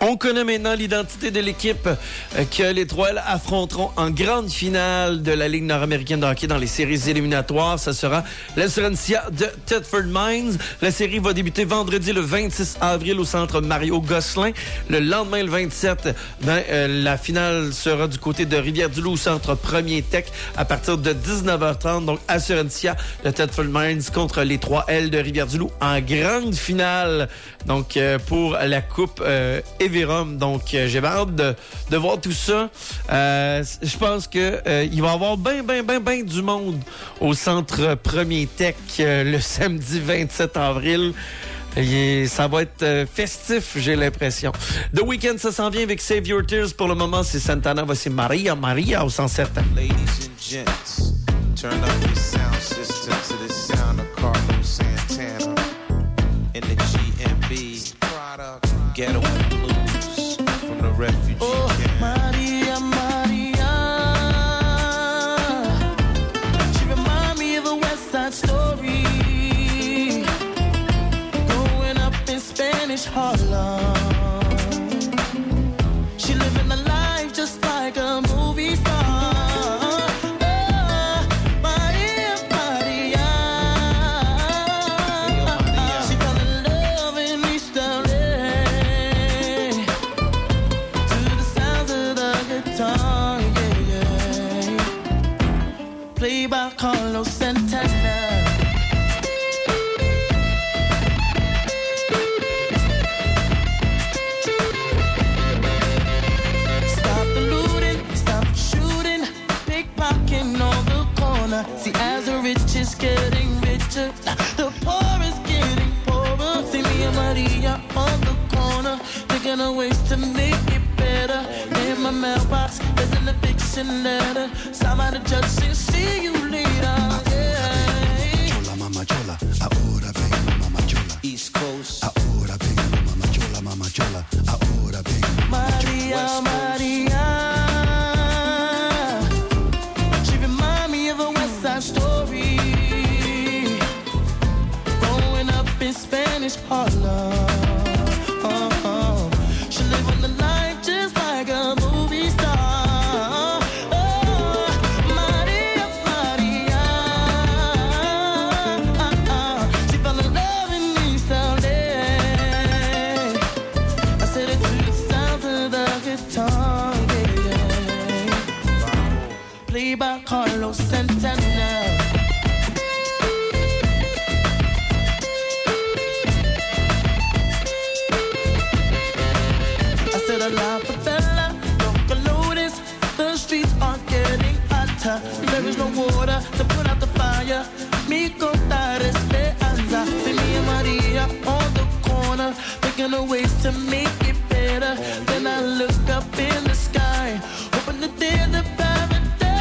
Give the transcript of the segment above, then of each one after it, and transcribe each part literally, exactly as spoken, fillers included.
On connaît maintenant l'identité de l'équipe que les trois L affronteront en grande finale de la Ligue nord-américaine de hockey dans les séries éliminatoires. Ça sera l'Assurantia de Thetford Mines. La série va débuter vendredi le vingt-six avril au centre Mario Gosselin. Le lendemain, le vingt-sept, ben, euh, la finale sera du côté de Rivière-du-Loup au centre Premier Tech à partir de dix-neuf heures trente. Donc, Assurantia de Thetford Mines contre les trois L de Rivière-du-Loup en grande finale. Donc, euh, pour la Coupe euh, Everum. Donc, euh, j'ai hâte de, de voir tout ça. Euh, je pense que euh, il va y avoir bien, bien, bien, bien du monde au centre Premier Tech euh, le samedi vingt-sept avril. Et ça va être euh, festif, j'ai l'impression. The Weeknd, ça s'en vient avec Save Your Tears. Pour le moment, c'est Santana. Voici Maria, Maria au cent sept. Ladies and gents, turn up your sound system to the sound of Carlos Santana in the G M B. Ghetto and blues from the refugee oh, camp. Maria, Maria, she remind me of a West Side Story. Growing up in Spanish Harlem, she living a life just like a movie star. Played by Carlos Santana. Stop the looting, stop the shooting, pickpocketing on the corner. See, as the rich is getting richer, the poor is getting poorer. See me and Maria on the corner, thinking of ways to make it better. In my mailbox, there's an eviction letter. Somebody judge and see you later. Yeah. Chola, mama chola, ahora vengo, mama chola. East Coast. Ahora vengo, mama chola, mama chola. Ahora vengo, mama Maria, Maria. She remind me of a West Side Story. Growing up in Spanish Harlem. Carlos Santana. I said a la favela, don't notice. The streets are getting hotter. There is no water to put out the fire. Mi contar esperanza. See me and Maria on the corner, thinking of ways to make it better. Then I look up in the sky, hoping that there's a paradise.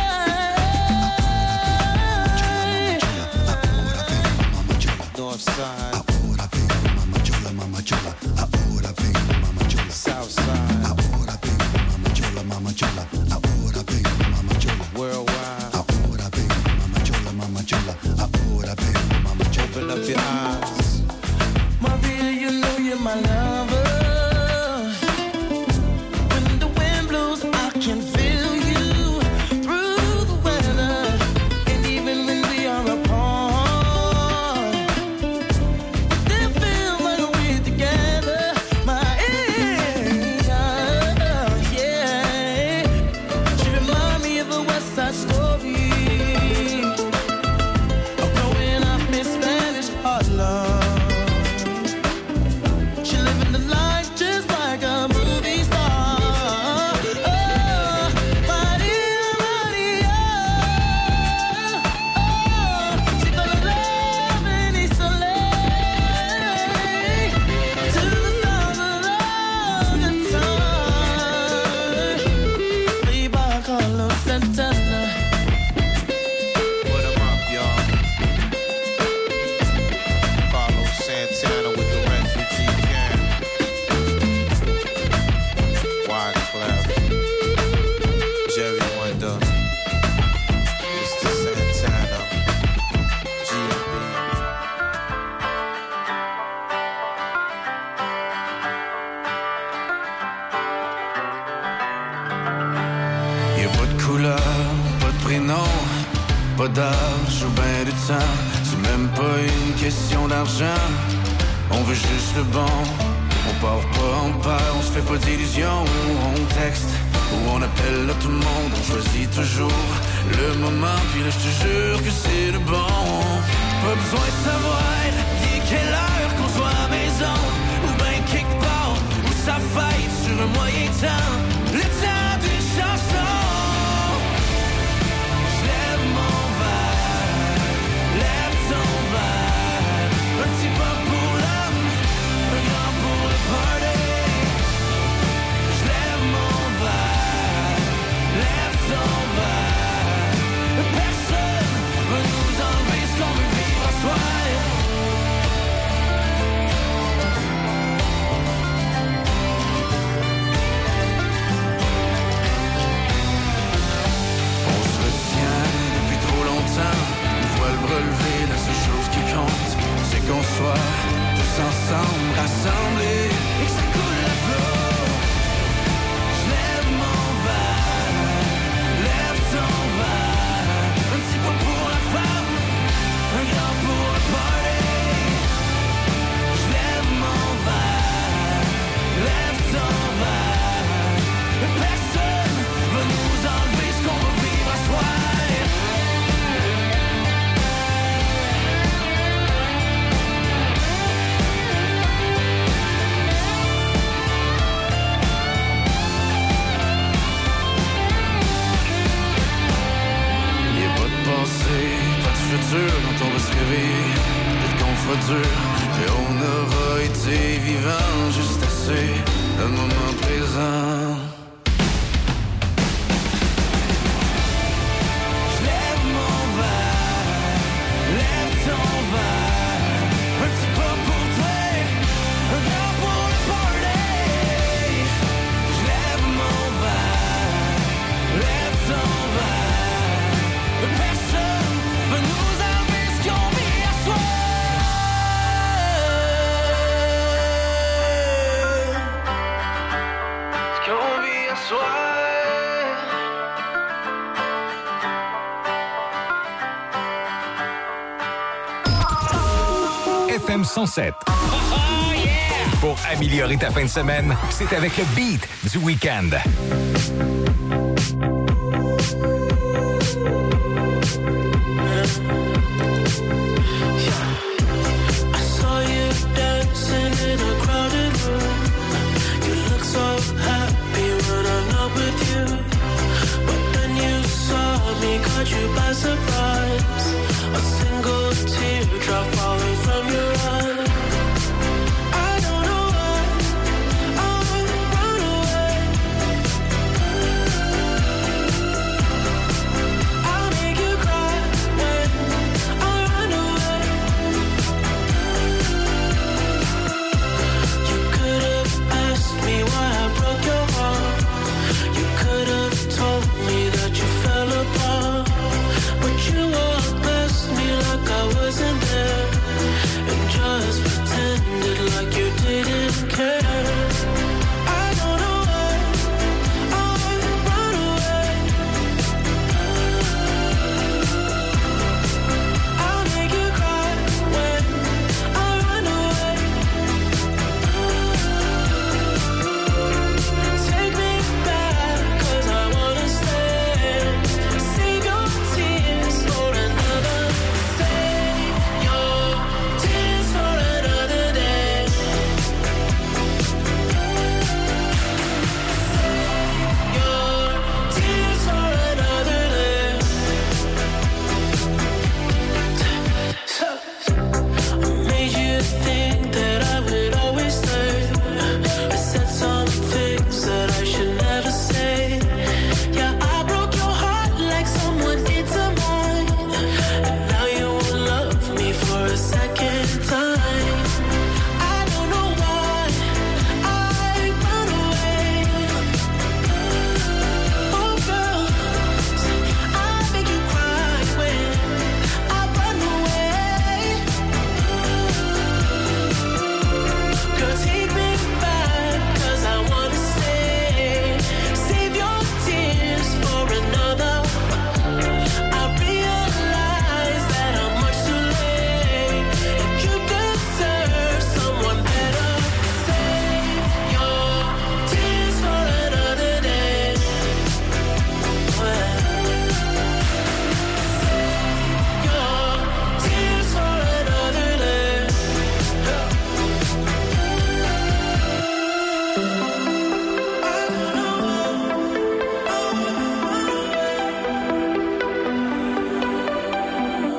Side. Ahora vengo, mama chola, mama chola. Ahora vengo, mama chola. South side. Ahora vengo, mama chola, mama chola. Ahora vengo, mama chola. Worldwide. Ahora vengo, mama chola, mama chola. Ahora vengo, mama chola. Open up your eyes. Maria, you know you're my lover. When the wind blows, I can feel you through the weather. And even when we are apart, non, pas d'âge ou ben de temps. C'est même pas une question d'argent. On veut juste le bon. On part pas en peur, on se fait pas d'illusions. On texte ou on appelle à tout le monde. On choisit toujours le moment. Puis là je te jure que c'est le bon. Pas besoin de savoir ni quelle heure qu'on soit à la maison ou ben quelque part où ça faille sur un moyen temps. Le temps d'une chanson. Je lève mon verre, lève ton verre. Un petit pas pour l'homme, un grand pour le party. Je lève mon verre, lève ton verre. Personne va nous enlever ce qu'on veut vivre à soi. Relever, la seule chose qui compte, c'est qu'on soit tous ensemble, rassemblés, et que ça coule à flot. Je lève mon verre, lève ton verre. Un petit peu pour la femme, un grand pour le party. Je lève mon verre, lève ton verre. Personne va nous enlever ce qu'on va vivre à soi. Pas de futur quand on va se réveiller. Peut-être qu'on fera dur, mais on aura été vivant juste assez. Le moment présent. Je lève mon verre, lève ton verre. Un petit pas pour toi, un grand pour le party. Je lève mon verre, lève ton verre. Personne va nous enlever ce qu'on vit à soi. Ce qu'on vit à soi. F M cent sept. Pour améliorer ta fin de semaine, c'est avec le beat du week-end. Caught you by surprise. A single teardrop falling from your eye. I don't know why I run away. I'll make you cry when I run away. You could have asked me why I broke your heart. You could have told me that you fell apart. But you walk past me like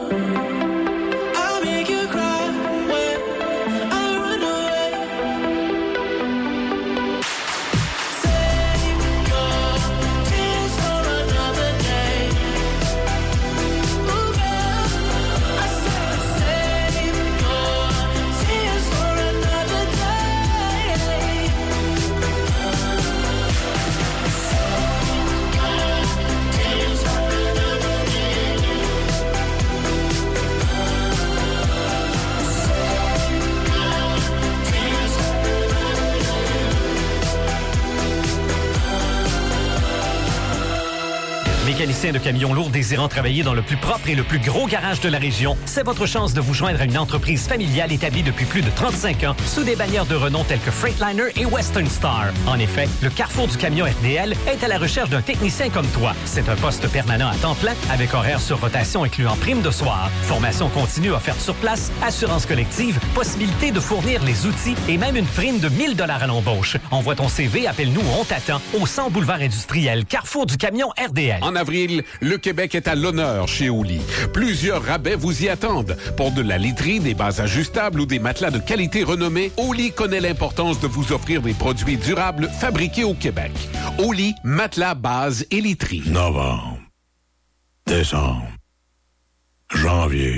Mécanicien de camions lourds désirant travailler dans le plus propre et le plus gros garage de la région, c'est votre chance de vous joindre à une entreprise familiale établie depuis plus de trente-cinq ans sous des bannières de renom telles que Freightliner et Western Star. En effet, le Carrefour du camion R D L est à la recherche d'un technicien comme toi. C'est un poste permanent à temps plein avec horaire sur rotation incluant prime de soir, formation continue offerte sur place, assurance collective, possibilité de fournir les outils et même une prime de mille dollars à l'embauche. Envoie ton C V, appelle-nous, on t'attend au cent boulevard industriel, Carrefour du camion R D L. En avril, le Québec est à l'honneur chez Oli. Plusieurs rabais vous y attendent. Pour de la literie, des bases ajustables ou des matelas de qualité renommée, Oli connaît l'importance de vous offrir des produits durables fabriqués au Québec. Oli, matelas, bases et literie. Novembre, décembre, janvier.